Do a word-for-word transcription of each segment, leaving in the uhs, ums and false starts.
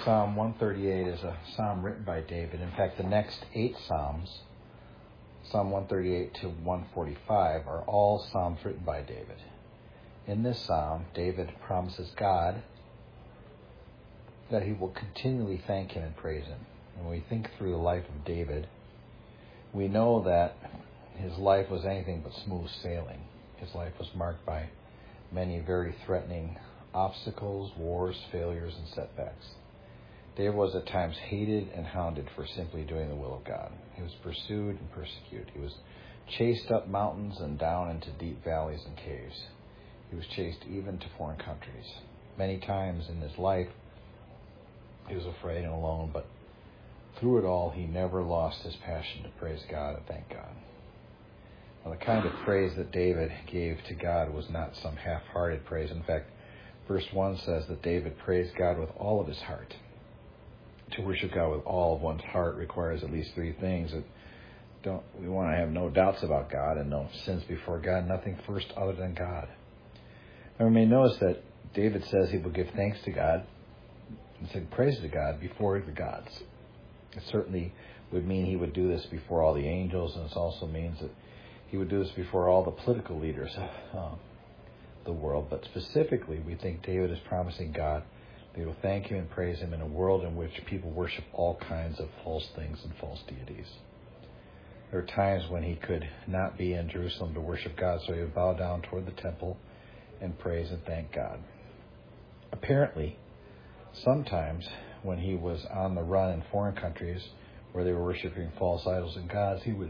Psalm one thirty-eight is a psalm written by David. In fact, the next eight psalms, Psalm one thirty-eight to one forty-five, are all psalms written by David. In this psalm, David promises God that he will continually thank him and praise him. And when we think through the life of David, we know that his life was anything but smooth sailing. His life was marked by many very threatening obstacles, wars, failures, and setbacks. David was at times hated and hounded for simply doing the will of God. He was pursued and persecuted. He was chased up mountains and down into deep valleys and caves. He was chased even to foreign countries. Many times in his life, he was afraid and alone, but through it all, he never lost his passion to praise God and thank God. Now, the kind of praise that David gave to God was not some half-hearted praise. In fact, verse one says that David praised God with all of his heart. To worship God with all of one's heart requires at least three things. That don't we want to have no doubts about God and no sins before God, nothing first other than God. Now, we may notice that David says he will give thanks to God and sing praise to God before the gods. It certainly would mean he would do this before all the angels, and it also means that he would do this before all the political leaders of the world. But specifically, we think David is promising God that he will thank him and praise him in a world in which people worship all kinds of false things and false deities. There are times when he could not be in Jerusalem to worship God, so he would bow down toward the temple and praise and thank God. Apparently, sometimes when he was on the run in foreign countries where they were worshiping false idols and gods, he would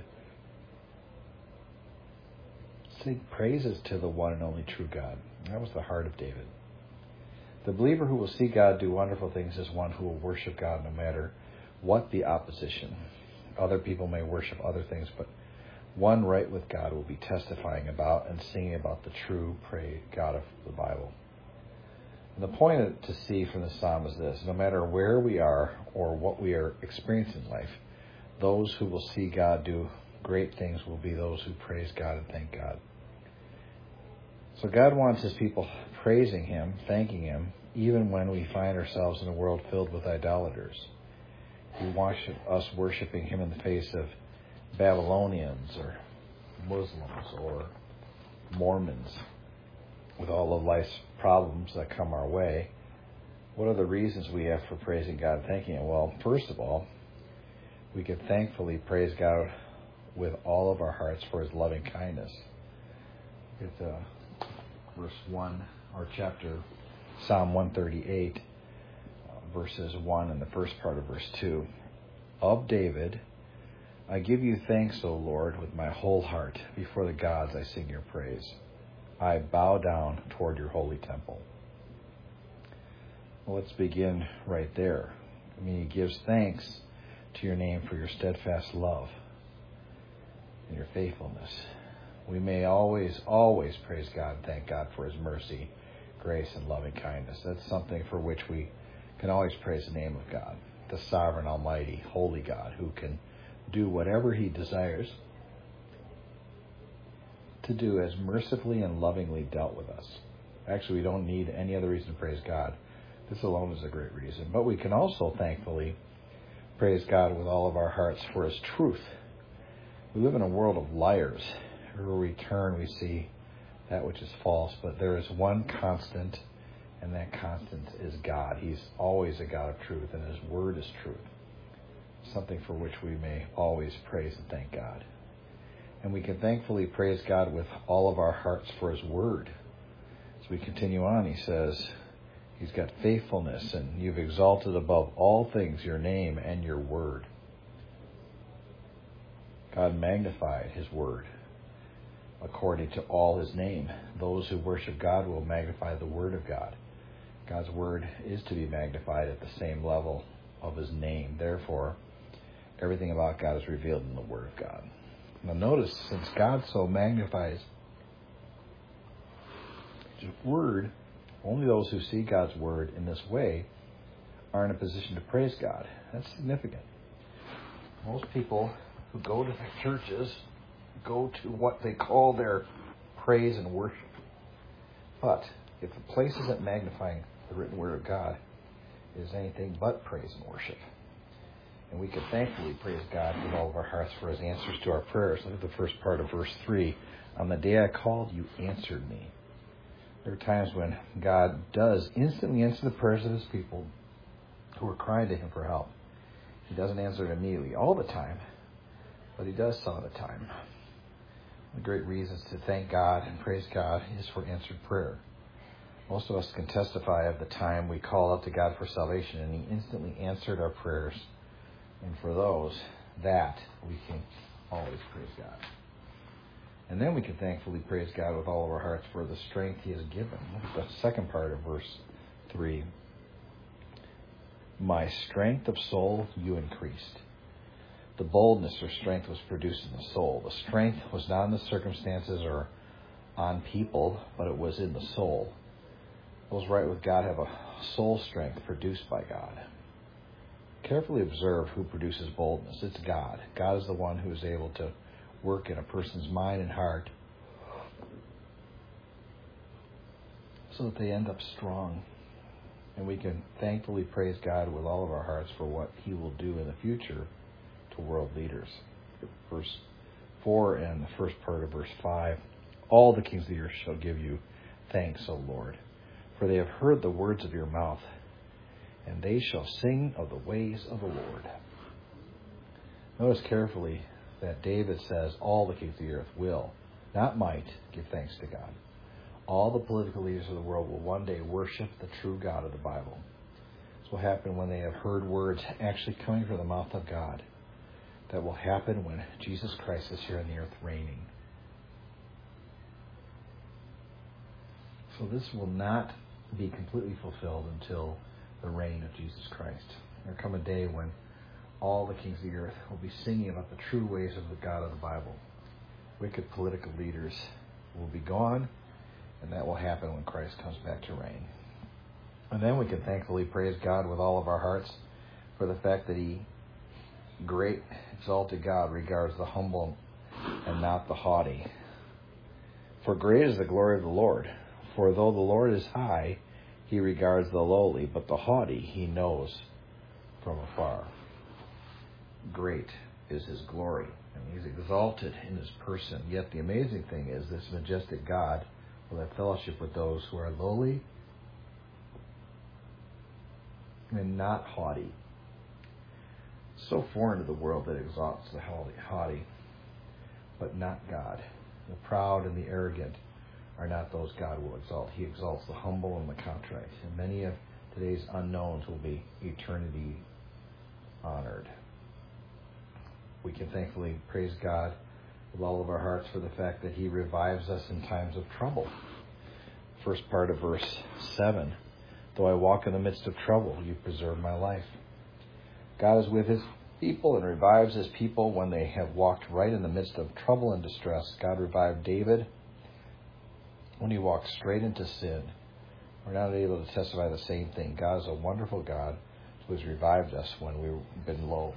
sing praises to the one and only true God. That was the heart of David. The believer who will see God do wonderful things is one who will worship God no matter what the opposition. Other people may worship other things, but one right with God will be testifying about and singing about the true pray God of the Bible. And the point to see from the psalm is this: no matter where we are or what we are experiencing in life, those who will see God do great things will be those who praise God and thank God. So God wants his people praising him, thanking him, even when we find ourselves in a world filled with idolaters. He wants us worshiping him in the face of Babylonians or Muslims or Mormons with all of life's problems that come our way. What are the reasons we have for praising God and thanking him? Well, first of all, we can thankfully praise God with all of our hearts for his loving kindness. It's uh, verse one, or chapter, Psalm one thirty-eight, uh, verses one and the first part of verse two. Of David, I give you thanks, O Lord, with my whole heart. Before the gods I sing your praise. I bow down toward your holy temple. Well, let's begin right there. I mean, he gives thanks to your name for your steadfast love and your faithfulness. We may always, always praise God and thank God for his mercy, grace, and loving kindness. That's something for which we can always praise the name of God, the sovereign, almighty, holy God, who can do whatever he desires to do, as mercifully and lovingly dealt with us. Actually, we don't need any other reason to praise God. This alone is a great reason. But we can also thankfully praise God with all of our hearts for his truth. We live in a world of liars. Everywhere we turn, we see that which is false. But there is one constant, and that constant is God. He's always a God of truth, and his word is truth. Something for which we may always praise and thank God. And we can thankfully praise God with all of our hearts for his word. As we continue on, he says, he's got faithfulness, and you've exalted above all things your name and your word. God magnified his word according to all his name. Those who worship God will magnify the word of God. God's word is to be magnified at the same level of his name. Therefore, everything about God is revealed in the word of God. Now notice, since God so magnifies his word, only those who see God's word in this way are in a position to praise God. That's significant. Most people who go to the churches go to what they call their praise and worship. But if the place isn't magnifying the written word of God, is anything but praise and worship. And we can thankfully praise God with all of our hearts for his answers to our prayers. Look at the first part of verse three. On the day I called, you answered me. There are times when God does instantly answer the prayers of his people who are crying to him for help. He doesn't answer it immediately all the time, but he does some of the time. One of the great reasons to thank God and praise God is for answered prayer. Most of us can testify of the time we called out to God for salvation and he instantly answered our prayers. And for those, that we can always praise God. And then we can thankfully praise God with all of our hearts for the strength he has given. Look at the second part of verse three. My strength of soul you increased. The boldness or strength was produced in the soul. The strength was not in the circumstances or on people, but it was in the soul. Those right with God have a soul strength produced by God. Carefully observe who produces boldness. It's God. God is the one who is able to work in a person's mind and heart so that they end up strong. And we can thankfully praise God with all of our hearts for what he will do in the future to world leaders. Verse four and the first part of verse five. All the kings of the earth shall give you thanks, O Lord, for they have heard the words of your mouth, and they shall sing of the ways of the Lord. Notice carefully that David says all the kings of the earth will, not might, give thanks to God. All the political leaders of the world will one day worship the true God of the Bible. This will happen when they have heard words actually coming from the mouth of God. That will happen when Jesus Christ is here on the earth reigning. So this will not be completely fulfilled until the reign of Jesus Christ. There will come a day when all the kings of the earth will be singing about the true ways of the God of the Bible. Wicked political leaders will be gone, and that will happen when Christ comes back to reign. And then we can thankfully praise God with all of our hearts for the fact that he, great, exalted God, regards the humble and not the haughty. For great is the glory of the Lord. For though the Lord is high, he regards the lowly, but the haughty he knows from afar. Great is his glory, and he's exalted in his person. Yet the amazing thing is this majestic God will have fellowship with those who are lowly and not haughty. So foreign to the world that exalts the haughty, but not God. The proud and the arrogant are not those God will exalt. He exalts the humble and the contrite. And many of today's unknowns will be eternity honored. We can thankfully praise God with all of our hearts for the fact that he revives us in times of trouble. First part of verse seven. Though I walk in the midst of trouble, you preserve my life. God is with his people and revives his people when they have walked right in the midst of trouble and distress. God revived David when he walked straight into sin. We're not able to testify the same thing. God is a wonderful God who has revived us when we've been low.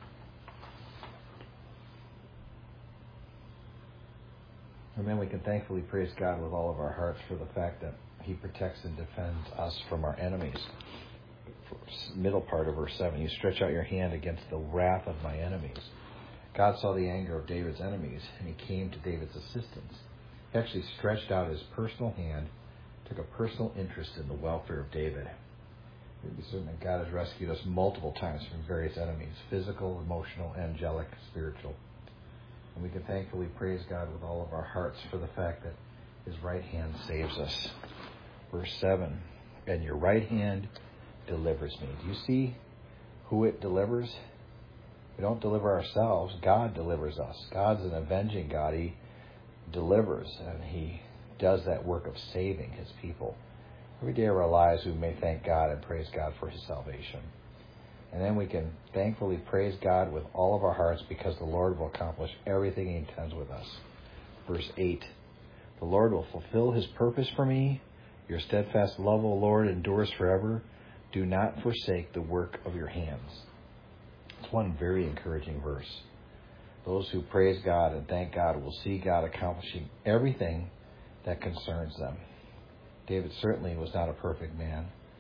And then we can thankfully praise God with all of our hearts for the fact that he protects and defends us from our enemies. Middle part of verse seven, you stretch out your hand against the wrath of my enemies. God saw the anger of David's enemies, and he came to David's assistance. He actually stretched out his personal hand, took a personal interest in the welfare of David. We'd be certain that God has rescued us multiple times from various enemies, physical, emotional, angelic, spiritual. And we can thankfully praise God with all of our hearts for the fact that his right hand saves us. Verse seven, and your right hand delivers me. Do you see who it delivers? We don't deliver ourselves. God delivers us. God's an avenging God. He delivers, and he does that work of saving his people. Every day of our lives we may thank God and praise God for his salvation. And then we can thankfully praise God with all of our hearts because the Lord will accomplish everything he intends with us. Verse eight, the Lord will fulfill his purpose for me. Your steadfast love, O Lord, endures forever. Do not forsake the work of your hands. It's one very encouraging verse. Those who praise God and thank God will see God accomplishing everything that concerns them. David certainly was not a perfect man.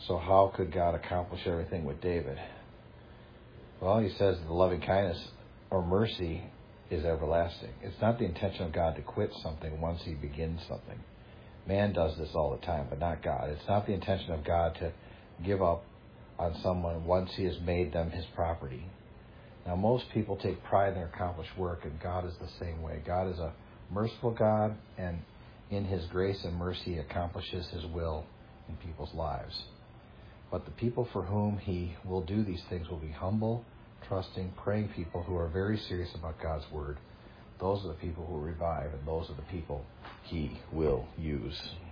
So how could God accomplish everything with David? Well, he says the loving kindness or mercy is everlasting. It's not the intention of God to quit something once he begins something. Man does this all the time, but not God. It's not the intention of God to give up on someone once he has made them his property. Now, most people take pride in their accomplished work, and God is the same way. God is a merciful God, and in his grace and mercy, he accomplishes his will in people's lives. But the people for whom he will do these things will be humble, trusting, praying people who are very serious about God's word. Those are the people who will revive, and those are the people he will use.